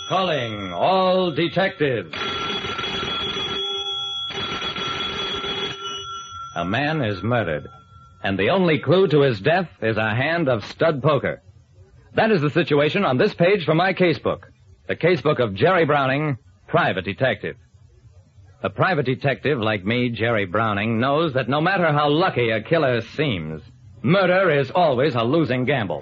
Calling all detectives. A man is murdered, and the only clue to his death is a hand of stud poker. That is the situation on this page from my casebook. The casebook of Jerry Browning, private detective. A private detective like me, Jerry Browning, knows that no matter how lucky a killer seems, murder is always a losing gamble.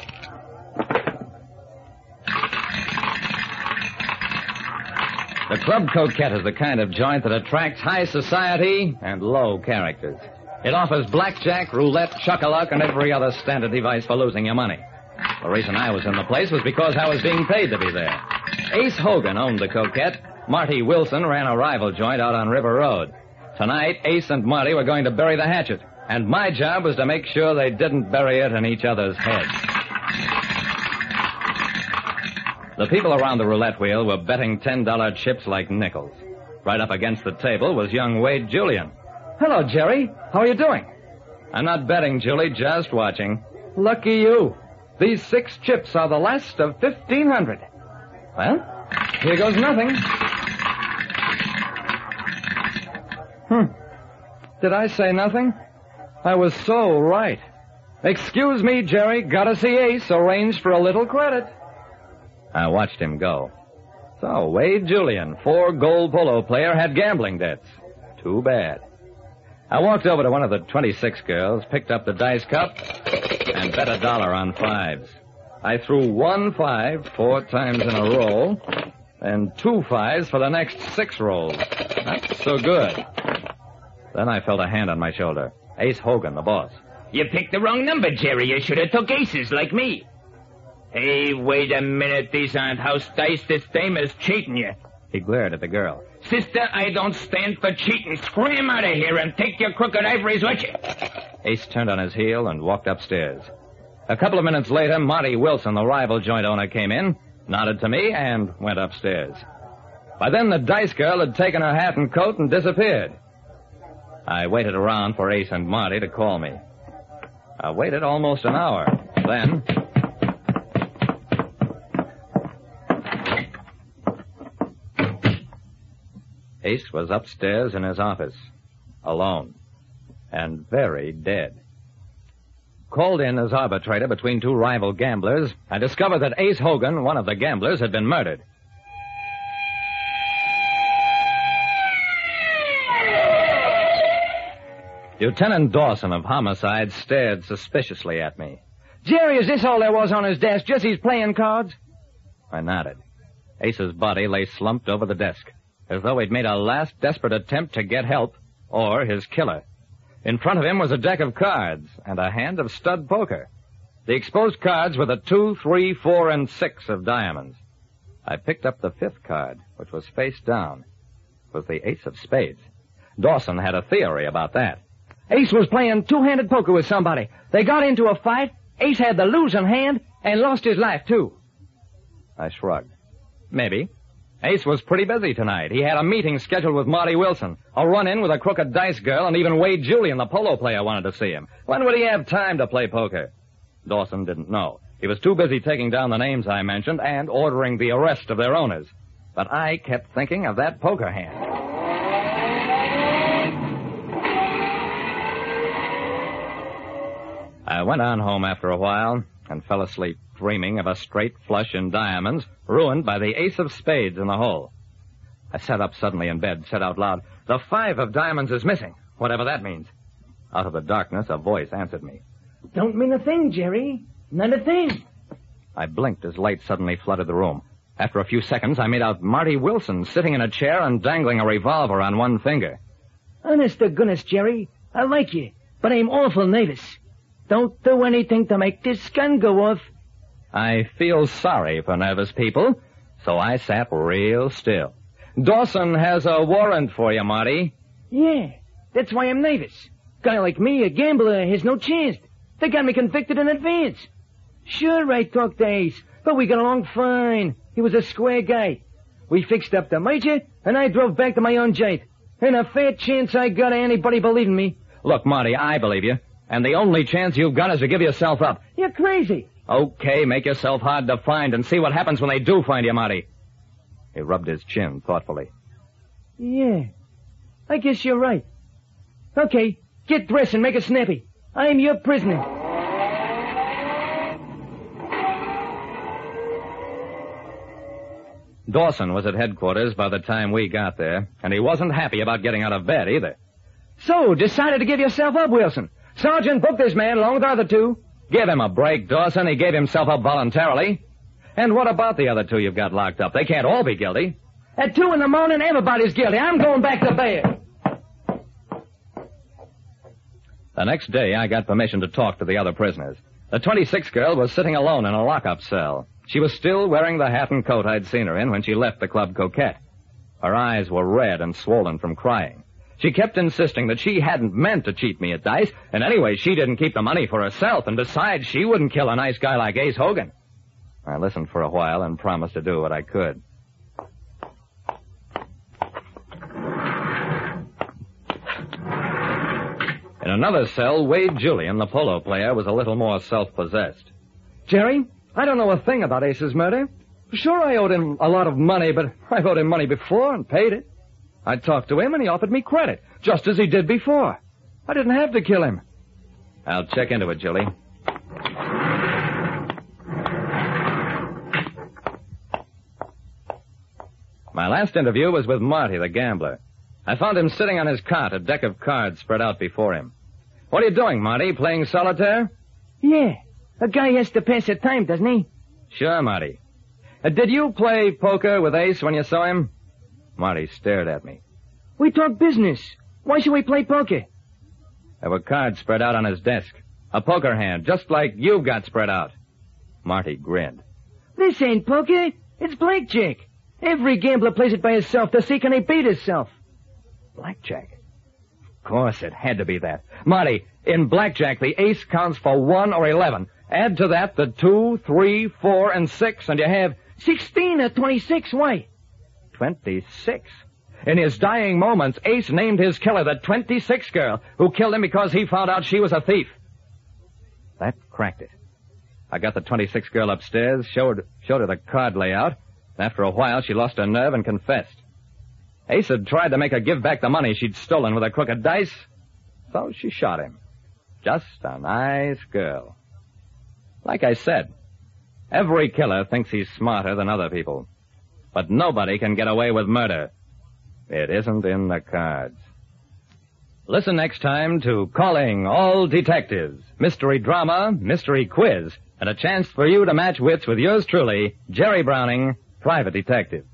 The Club Coquette is the kind of joint that attracts high society and low characters. It offers blackjack, roulette, chuck-a-luck, and every other standard device for losing your money. The reason I was in the place was because I was being paid to be there. Ace Hogan owned the Coquette. Marty Wilson ran a rival joint out on River Road. Tonight, Ace and Marty were going to bury the hatchet, and my job was to make sure they didn't bury it in each other's heads. The people around the roulette wheel were betting $10 chips like nickels. Right up against the table was young Wade Julian. Hello, Jerry. How are you doing? I'm not betting, Julie, just watching. Lucky you. These 6 chips are the last of 1,500. Well, here goes nothing. Did I say nothing? I was so right. Excuse me, Jerry. Gotta see Ace. Arranged for a little credit. I watched him go. So, Wade Julian, 4 gold polo player, had gambling debts. Too bad. I walked over to one of the 26 girls, picked up the dice cup, and bet $1 on 5s. I threw 1 5 4 times in a row, and 2 5s for the next 6 rolls. Not so good. Then I felt a hand on my shoulder. Ace Hogan, the boss. You picked the wrong number, Jerry. You should have took aces like me. Hey, wait a minute. These aren't house dice. This dame is cheating you. He glared at the girl. Sister, I don't stand for cheating. Scram out of here and take your crooked ivories with you. Ace turned on his heel and walked upstairs. A couple of minutes later, Marty Wilson, the rival joint owner, came in, nodded to me, and went upstairs. By then, the dice girl had taken her hat and coat and disappeared. I waited around for Ace and Marty to call me. I waited almost an hour. Then... Ace was upstairs in his office, alone, and very dead. Called in as arbitrator between 2 rival gamblers, I discovered that Ace Hogan, one of the gamblers, had been murdered. Lieutenant Dawson of Homicide stared suspiciously at me. Jerry, is this all there was on his desk? Just his playing cards? I nodded. Ace's body lay slumped over the desk, as though he'd made a last desperate attempt to get help, or his killer. In front of him was a deck of cards and a hand of stud poker. The exposed cards were the 2, 3, 4, and 6 of diamonds. I picked up the 5th card, which was face down. It was the ace of spades. Dawson had a theory about that. Ace was playing 2-handed poker with somebody. They got into a fight. Ace had the losing hand and lost his life, too. I shrugged. Maybe. Ace was pretty busy tonight. He had a meeting scheduled with Marty Wilson, a run-in with a crooked dice girl, and even Wade Julian, the polo player, wanted to see him. When would he have time to play poker? Dawson didn't know. He was too busy taking down the names I mentioned and ordering the arrest of their owners. But I kept thinking of that poker hand. I went on home after a while and fell asleep, dreaming of a straight flush in diamonds, ruined by the ace of spades in the hole. I sat up suddenly in bed, said out loud, "The 5 of diamonds is missing," whatever that means. Out of the darkness, a voice answered me. Don't mean a thing, Jerry. Not a thing. I blinked as light suddenly flooded the room. After a few seconds, I made out Marty Wilson sitting in a chair and dangling a revolver on one finger. Honest to goodness, Jerry, I like you, but I'm awful nervous. Don't do anything to make this gun go off. I feel sorry for nervous people, so I sat real still. Dawson has a warrant for you, Marty. Yeah, that's why I'm nervous. Guy like me, a gambler, has no chance. They got me convicted in advance. Sure, I talked to Ace, but we got along fine. He was a square guy. We fixed up the merger, and I drove back to my own joint. And a fair chance I got of anybody believing me. Look, Marty, I believe you. And the only chance you've got is to give yourself up. You're crazy. Okay, make yourself hard to find and see what happens when they do find you, Marty. He rubbed his chin thoughtfully. Yeah, I guess you're right. Okay, get dressed and make it snappy. I'm your prisoner. Dawson was at headquarters by the time we got there, and he wasn't happy about getting out of bed either. So, decided to give yourself up, Wilson. Sergeant booked this man along with the other two. Give him a break, Dawson. He gave himself up voluntarily. And what about the other two you've got locked up? They can't all be guilty. At 2 a.m, everybody's guilty. I'm going back to bed. The next day, I got permission to talk to the other prisoners. The 26th girl was sitting alone in a lockup cell. She was still wearing the hat and coat I'd seen her in when she left the Club Coquette. Her eyes were red and swollen from crying. She kept insisting that she hadn't meant to cheat me at dice, and anyway, she didn't keep the money for herself, and besides, she wouldn't kill a nice guy like Ace Hogan. I listened for a while and promised to do what I could. In another cell, Wade Julian, the polo player, was a little more self-possessed. Jerry, I don't know a thing about Ace's murder. Sure, I owed him a lot of money, but I owed him money before and paid it. I talked to him and he offered me credit, just as he did before. I didn't have to kill him. I'll check into it, Julie. My last interview was with Marty, the gambler. I found him sitting on his cot, a deck of cards spread out before him. What are you doing, Marty? Playing solitaire? Yeah. A guy has to pass the time, doesn't he? Sure, Marty. Did you play poker with Ace when you saw him? Marty stared at me. We talk business. Why should we play poker? There were cards spread out on his desk. A poker hand, just like you've got spread out. Marty grinned. This ain't poker. It's blackjack. Every gambler plays it by himself to see can he beat himself. Blackjack? Of course, it had to be that. Marty, in blackjack, the ace counts for 1 or 11. Add to that the 2, 3, 4, and 6, and you have 16 or 26. Why? 26. In his dying moments, Ace named his killer the 26th girl, who killed him because he found out she was a thief. That cracked it. I got the 26th girl upstairs, showed her the card layout. After a while, she lost her nerve and confessed. Ace had tried to make her give back the money she'd stolen with a crook of dice, so she shot him. Just a nice girl. Like I said, every killer thinks he's smarter than other people. But nobody can get away with murder. It isn't in the cards. Listen next time to Calling All Detectives, mystery drama, mystery quiz, and a chance for you to match wits with yours truly, Jerry Browning, Private Detective.